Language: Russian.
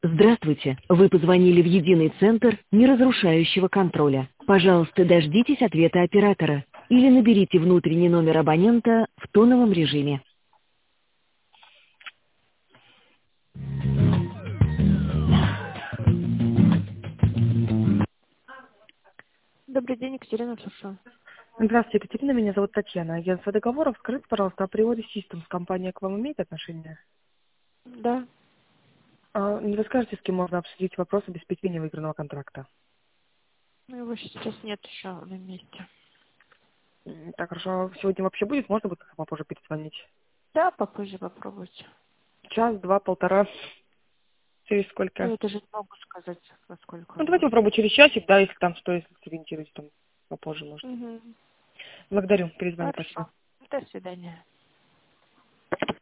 Здравствуйте. Вы позвонили в единый центр неразрушающего контроля. Пожалуйста, дождитесь ответа оператора или наберите внутренний номер абонента в тоновом режиме. Добрый день, Екатерина, слушаю. Здравствуйте, Екатерина, меня зовут Татьяна. Агентство договоров. Скажите, пожалуйста, а приводе Systems компания к вам имеет отношение? Да. Не расскажете, с кем можно обсудить вопрос обеспечения выигранного контракта? Ну, его сейчас нет еще на месте. Так, хорошо. Сегодня вообще будет? Можно будет попозже перезвонить? Да, попозже попробуйте. Час, два, полтора? Через Ну, сколько? это же не могу сказать, во сколько Ну, он давайте будет. попробую через часик, да, если там что, если сориентируюсь, там попозже, может. Угу. Благодарю. Перезвоню, спасибо. Хорошо. До свидания.